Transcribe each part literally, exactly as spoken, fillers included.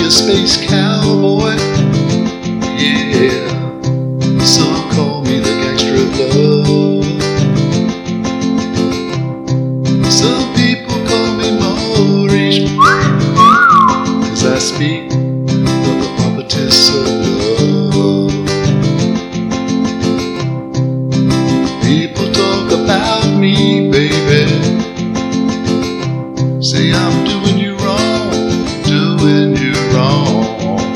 a space cowboy. Yeah, some call me the gangster of love. Some people call me Maurice, 'cause I speak of the prophetess of love. People talk about me, baby, say I'm doing you wrong, doing you wrong.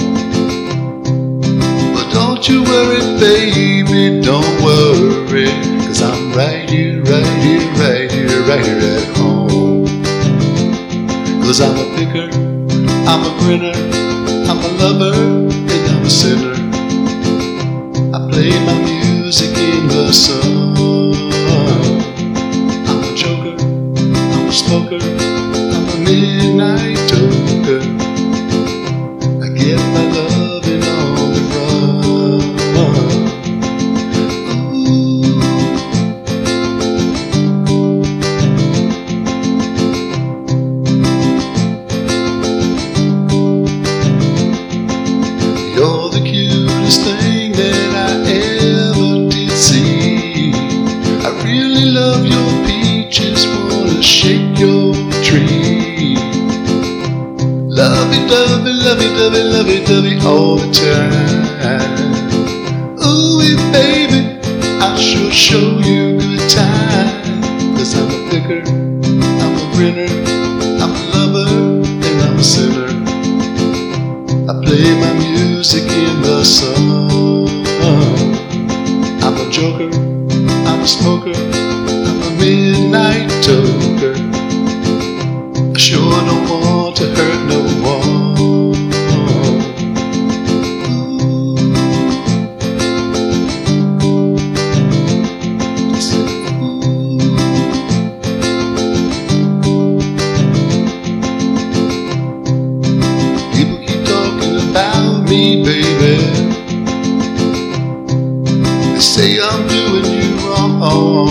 But don't you worry, baby, don't worry, 'cause I'm right here, right here, right here, right here at home. 'Cause I'm a picker, I'm a grinner, I'm a lover, and I'm a sinner. I play my music in the sun. I'm a joker, I'm a smoker, I'm a midnight toker. I get my loving on the run. Ooh. You're the cutest thing that I ever did see. I really love your peaches, wanna shake your tree. Lovey-dovey, lovey-dovey, lovey-dovey all the time. Ooh, baby, I sure show you good time. 'Cause I'm a picker, I'm a grinner, I'm a lover, and I'm a sinner. I play my music in the sun. I'm a joker, I'm a smoker, I'm a midnight toker. I sure don't want to hurt no one. People keep talking about me, baby. They say I'm doing you wrong.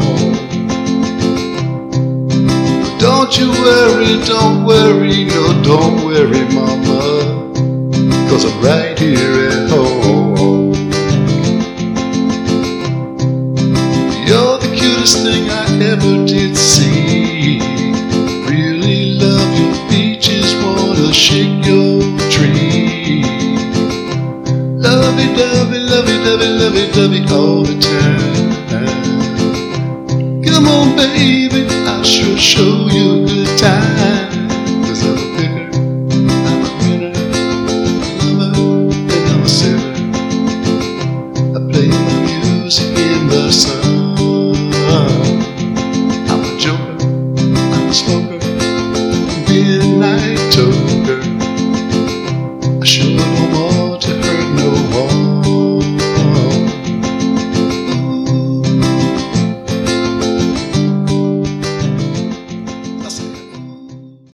Don't you worry, don't worry, no, don't worry, mama, 'cause I'm right here at home. You're the cutest thing I ever did see. Really love your peaches, wanna shake your tree. Lovey-dovey, lovey-dovey, lovey-dovey all the time. Come on, baby, I'll sure show you